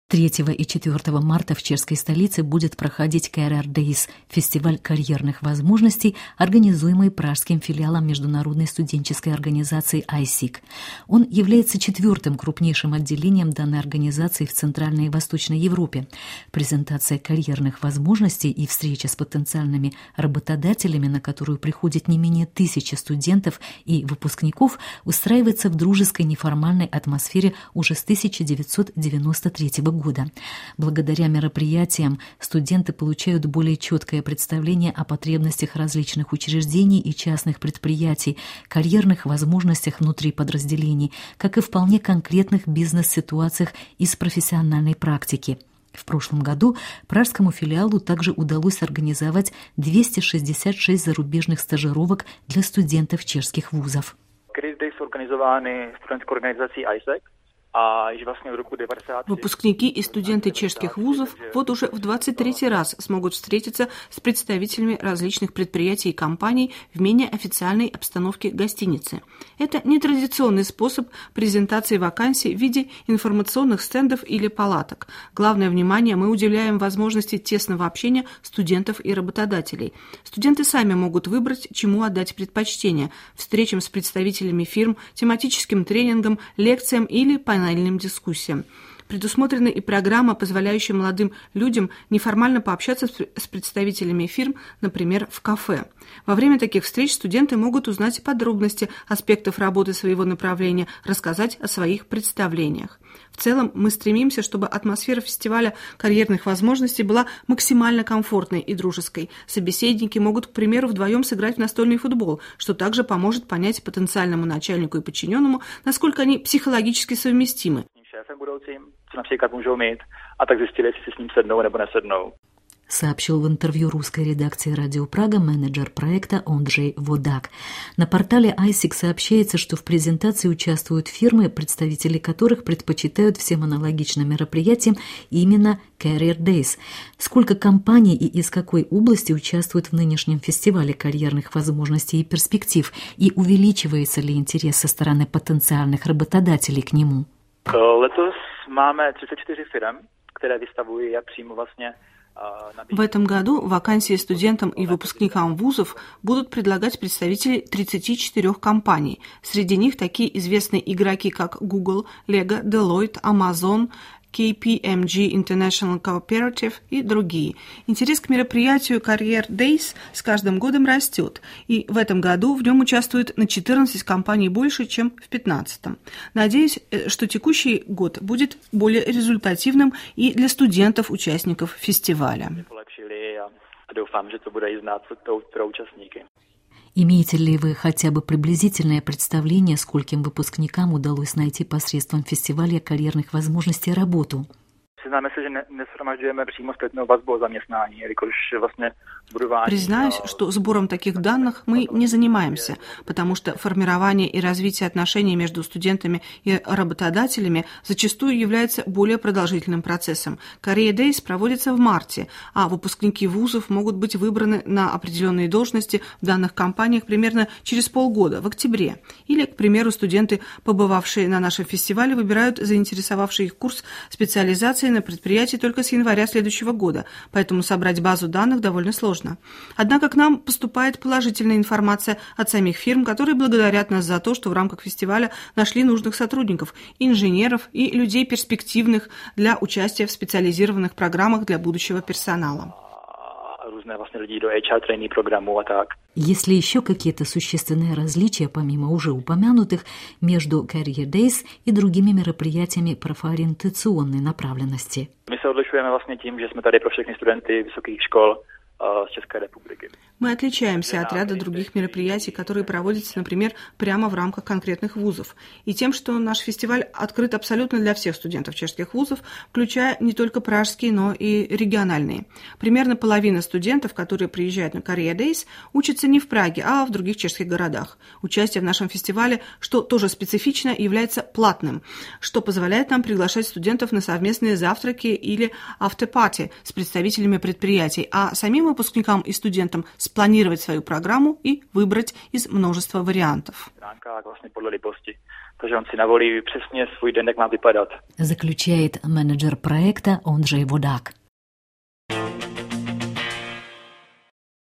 3 и 4 марта в чешской столице будет проходить Career Days – фестиваль карьерных возможностей, организуемый пражским филиалом международной студенческой организации ISIC. Он является 4-м крупнейшим отделением данной организации в Центральной и Восточной Европе. Презентация карьерных возможностей и встреча с потенциальными работодателями, на которую приходит не менее 1000 студентов и выпускников, устраивается в дружеской неформальной атмосфере уже с 1993 года. Благодаря мероприятиям студенты получают более четкое представление о потребностях различных учреждений и частных предприятий, карьерных возможностях внутри подразделений, как и вполне конкретных бизнес-ситуациях из профессиональной практики. В прошлом году пражскому филиалу также удалось организовать 266 зарубежных стажировок для студентов чешских вузов. Организованы студентской организацией ISIC. Выпускники и студенты чешских вузов вот уже в 23-й раз смогут встретиться с представителями различных предприятий и компаний в менее официальной обстановке гостиницы. Это нетрадиционный способ презентации вакансий в виде информационных стендов или палаток. Главное внимание мы уделяем возможности тесного общения студентов и работодателей. Студенты сами могут выбрать, чему отдать предпочтение – встречам с представителями фирм, тематическим тренингам, лекциям или панельным дискуссиям. Предусмотрена и программа, позволяющая молодым людям неформально пообщаться с представителями фирм, например, в кафе. Во время таких встреч студенты могут узнать подробности аспектов работы своего направления, рассказать о своих представлениях. В целом мы стремимся, чтобы атмосфера фестиваля карьерных возможностей была максимально комфортной и дружеской. Собеседники могут, к примеру, вдвоем сыграть в настольный футбол, что также поможет понять потенциальному начальнику и подчиненному, насколько они психологически совместимы. Сообщил в интервью русской редакции «Радио Прага» менеджер проекта Онджей Водак. На портале ISIC сообщается, что в презентации участвуют фирмы, представители которых предпочитают всем аналогичным мероприятиям именно Career Days. Сколько компаний и из какой области участвуют в нынешнем фестивале карьерных возможностей и перспектив, и увеличивается ли интерес со стороны потенциальных работодателей к нему? Letos máme 34 firm, které vystavují jak přímo vlastně. В этом году вакансии студентам и выпускникам вузов будут предлагать представители 34 компаний. Среди них такие известные игроки, как Google, Lego, Deloitte, Amazon, KPMG International Cooperative и другие. Интерес к мероприятию Career Days с каждым годом растет, и в этом году в нем участвует на 14 компаний больше, чем в 2015. Надеюсь, что текущий год будет более результативным и для студентов-участников фестиваля. Имеете ли вы хотя бы приблизительное представление, скольким выпускникам удалось найти посредством фестиваля карьерных возможностей работу? Признаюсь, что сбором таких данных мы не занимаемся, потому что формирование и развитие отношений между студентами и работодателями зачастую является более продолжительным процессом. Career Days проводится в марте, а выпускники вузов могут быть выбраны на определенные должности в данных компаниях примерно через полгода, в октябре. Или, к примеру, студенты, побывавшие на нашем фестивале, выбирают заинтересовавший их курс специализации на предприятии только с января следующего года, поэтому собрать базу данных довольно сложно. Однако к нам поступает положительная информация от самих фирм, которые благодарят нас за то, что в рамках фестиваля нашли нужных сотрудников, инженеров и людей перспективных для участия в специализированных программах для будущего персонала. Есть ли еще какие-то существенные различия, помимо уже упомянутых, между Career Days и другими мероприятиями профориентационной направленности? Мы se odlišujeme vlastně tím, že jsme tady pro všechny studenty vysokých škol z České republiky. Мы отличаемся от ряда других мероприятий, которые проводятся, например, прямо в рамках конкретных вузов, и тем, что наш фестиваль открыт абсолютно для всех студентов чешских вузов, включая не только пражские, но и региональные. Примерно половина студентов, которые приезжают на Career Days, учатся не в Праге, а в других чешских городах. Участие в нашем фестивале, что тоже специфично, является платным, что позволяет нам приглашать студентов на совместные завтраки или after-party с представителями предприятий, а самим выпускникам и студентам спланировать свою программу и выбрать из множества вариантов. protože on si navolí přesně svůj den, jak má vypadat. Заключает менеджер проекта Онджей Водак.